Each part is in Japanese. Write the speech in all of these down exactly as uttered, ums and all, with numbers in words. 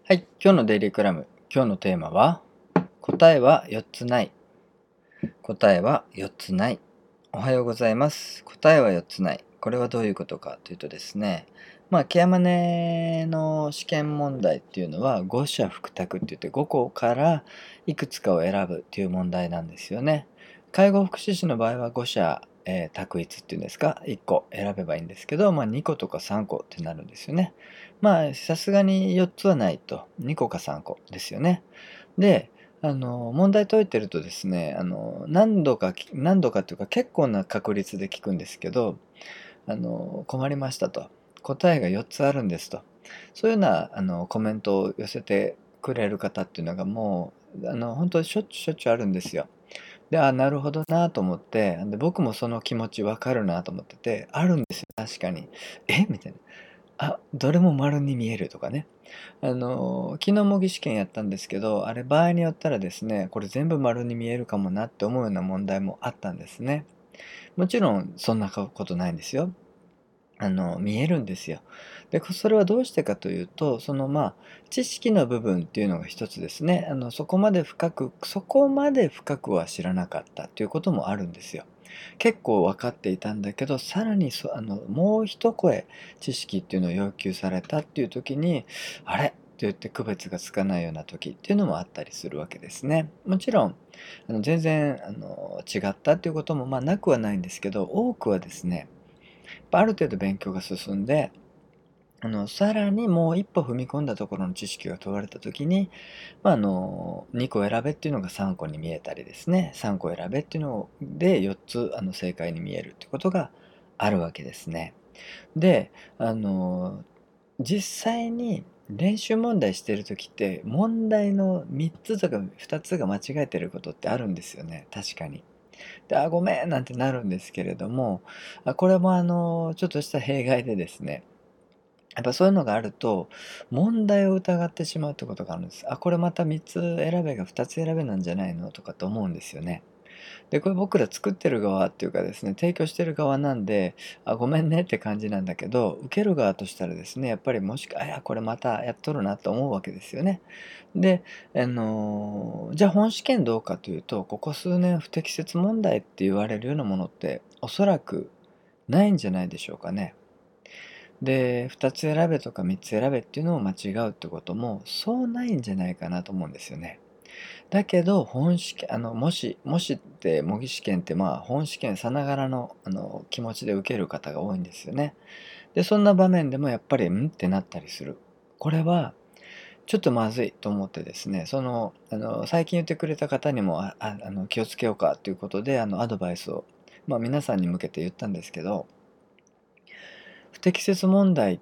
はい、今日のデイリークラム。今日のテーマは、答えはよっつない。答えはよっつない。おはようございます。答えはよっつない。これはどういうことかというとですね、まあ、ケアマネの試験問題っていうのは、五者複択って言ってごこからいくつかを選ぶっていう問題なんですよね。介護福祉士の場合は五者、えー択一っていうんですか、いっこ選べばいいんですけど、まあ、にことかさんこってなるんですよね。まあ、さすがによっつはないと、にこかさんこですよね。で、あの、問題解いてるとですね、あの、何度かき、何度かっていうか結構な確率で聞くんですけど、あの、困りましたと。答えがよっつあるんですと。そういうような、あの、コメントを寄せてくれる方っていうのがもう、あの、本当にしょっちゅうしょっちゅうあるんですよ。で、あ、なるほどなと思って、で、僕もその気持ちわかるなと思ってて、あるんですよ、確かに。えみたいな。あ、どれも丸に見えるとかね。あの、昨日模擬試験やったんですけど、あれ場合によったらですね、これ全部丸に見えるかもなって思うような問題もあったんですね。もちろんそんなことないんですよ。あの、見えるんですよ。で、それはどうしてかというと、そのまあ、知識の部分っていうのが一つですね。あの、そこまで深く、そこまで深くは知らなかったということもあるんですよ。結構分かっていたんだけど、さらにそ、あの、もう一声知識っていうのを要求されたっていう時に、あれって言って区別がつかないような時っていうのもあったりするわけですね。もちろん、あの全然あの違ったっていうこともまあなくはないんですけど、多くはですね、ある程度勉強が進んで、あの、さらにもう一歩踏み込んだところの知識が問われたときに、まあ、あの、にこ選べっていうのがさんこに見えたりですね、さんこ選べっていうのでよっつあの正解に見えるってことがあるわけですね。で、あの、実際に練習問題してるときって問題のみっつとかふたつが間違えてることってあるんですよね、確かに。で、あ、ごめんなんてなるんですけれども、あ、これもあの、ちょっとした弊害でですね、やっぱそういうのがあると、問題を疑ってしまうってことがあるんです。あ、これまたみっつ選べがふたつ選べなんじゃないのとかって思うんですよね。で、これ僕ら作ってる側っていうかですね、提供してる側なんで、あ、ごめんねって感じなんだけど、受ける側としたらですね、やっぱりもしか、あ、いや、これまたやっとるなと思うわけですよね。で、あのーじゃあ本試験どうかというと、ここ数年不適切問題って言われるようなものっておそらくないんじゃないでしょうかね。で、ふたつ選べとかみっつ選べっていうのを間違うってこともそうないんじゃないかなと思うんですよね。だけど本試験、あの、もし、もしって模擬試験ってまあ本試験さながらの、あの気持ちで受ける方が多いんですよね。で、そんな場面でもやっぱりんってなったりする。これはちょっとまずいと思ってですね、その、あの、最近言ってくれた方にも、あ、ああの、気をつけようかということで、あの、アドバイスを、まあ皆さんに向けて言ったんですけど、不適切問題って、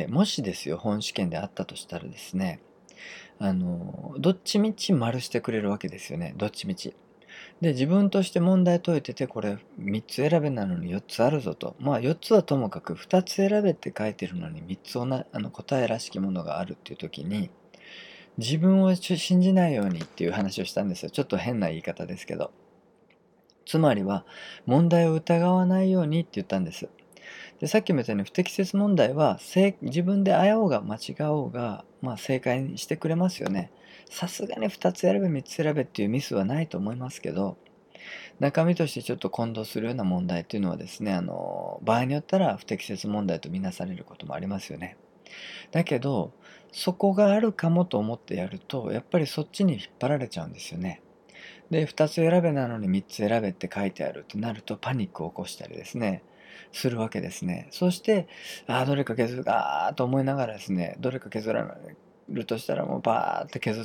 もしですよ、本試験であったとしたらですね、あの、どっちみち丸してくれるわけですよね。どっちみち。で、自分として問題解いてて、これみっつ選べなのによっつあるぞと。まあよっつはともかくふたつ選べって書いてるのにみっつおなあの答えらしきものがあるっていう時に、自分を信じないようにっていう話をしたんですよ。ちょっと変な言い方ですけど。つまりは、問題を疑わないようにって言ったんです。で、さっきも言ったように不適切問題は正自分で誤おうが間違おうが、まあ、正解にしてくれますよね。さすがにふたつ選べみっつ選べっていうミスはないと思いますけど、中身としてちょっと混同するような問題っていうのはですね、あの場合によったら不適切問題とみなされることもありますよね。だけど、そこがあるかもと思ってやると、やっぱりそっちに引っ張られちゃうんですよね。で、ふたつ選べなのにみっつ選べって書いてあるってなるとパニックを起こしたりですね、するわけですね。そして、ああ、どれか削るか、あーと思いながらですね、どれか削らるとしたらもうバーって削って、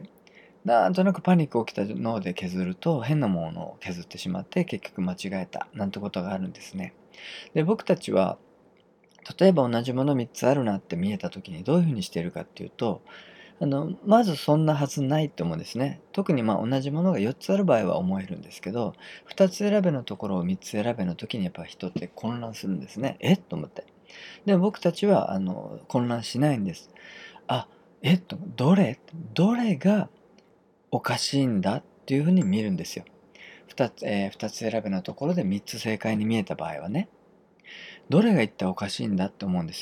なんとなくパニック起きたので削ると変なものを削ってしまって結局間違えたなんてことがあるんですね。で、僕たちは例えば同じものみっつあるなって見えた時にどういうふうにしているかっていうと、あの、まずそんなはずないと思うんですね。特にまあ同じものがよっつある場合は思えるんですけど、ふたつ選べのところをみっつ選べの時にやっぱ人って混乱するんですね。えっと思って。でも僕たちはあの混乱しないんです。あ、えっと、どれどれがおかしいんだっていうふうに見るんですよ。ふたつ、えー、ふたつ選べのところでみっつ正解に見えた場合はね、どれが一体おかしいんだって思うんですよ。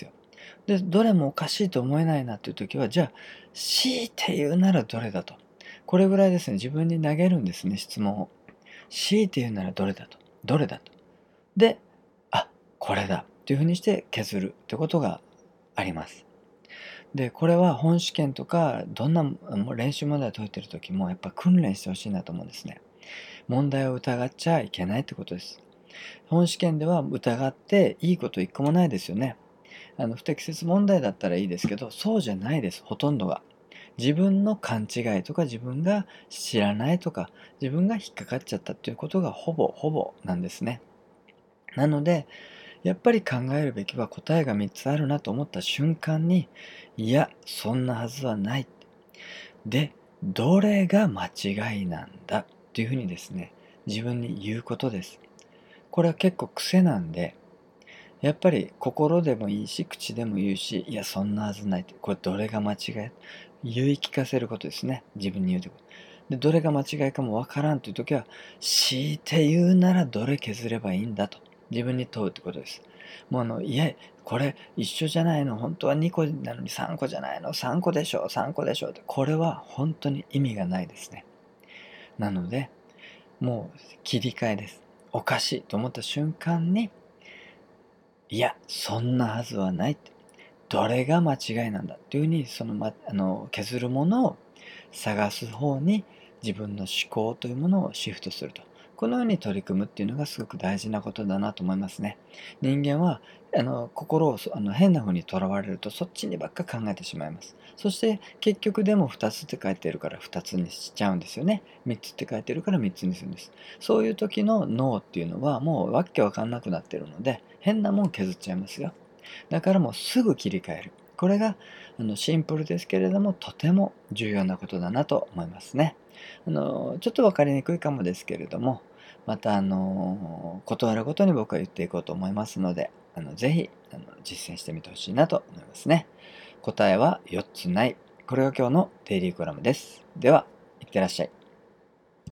で、どれもおかしいと思えないなっていう時は、じゃあ、強いて言うならどれだと。これぐらいですね、自分に投げるんですね、質問を。強いて言うならどれだと。どれだと。で、あ、これだっていうふうにして削るってことがあります。で、これは本試験とか、どんなもう練習問題を解いてる時も、やっぱ訓練してほしいなと思うんですね。問題を疑っちゃいけないってことです。本試験では疑っていいこと一個もないですよね。あの不適切問題だったらいいですけど、そうじゃないです、ほとんどが。自分の勘違いとか、自分が知らないとか、自分が引っかかっちゃったっていうことがほぼほぼなんですね。なので、やっぱり考えるべきは、答えがみっつあるなと思った瞬間に、いや、そんなはずはない。で、どれが間違いなんだっていうふうにですね、自分に言うことです。これは結構癖なんで、やっぱり心でもいいし、口でも言うし、いや、そんなはずないって。これどれが間違い、言い聞かせることですね。自分に言うてこと。で、どれが間違いかもわからんという時は、強いて言うならどれ削ればいいんだと。自分に問うってことです。もうあの、いや、これ一緒じゃないの、本当はにこなのにさんこじゃないの、さんこでしょ、さんこでしょって。これは本当に意味がないですね。なので、もう切り替えです。おかしいと思った瞬間に、いや、そんなはずはないって。どれが間違いなんだっていうふうに、その、ま、あの、削るものを探す方に自分の思考というものをシフトすると。このように取り組むっていうのがすごく大事なことだなと思いますね。人間は、あの、心をあの変な風にとらわれると、そっちにばっか考えてしまいます。そして結局でもふたつって書いてるからふたつにしちゃうんですよね。みっつって書いてるからみっつにするんです。そういう時の脳っていうのはもうわけわかんなくなってるので、変なもん削っちゃいますよ。だからもうすぐ切り替える。これがあのシンプルですけれども、とても重要なことだなと思いますね。あのちょっと分かりにくいかもですけれども、またあの断るごとに僕は言っていこうと思いますので、あのぜひあの実践してみてほしいなと思いますね。答えはよっつない。これが今日のデイリーコラムです。では、いってらっしゃい。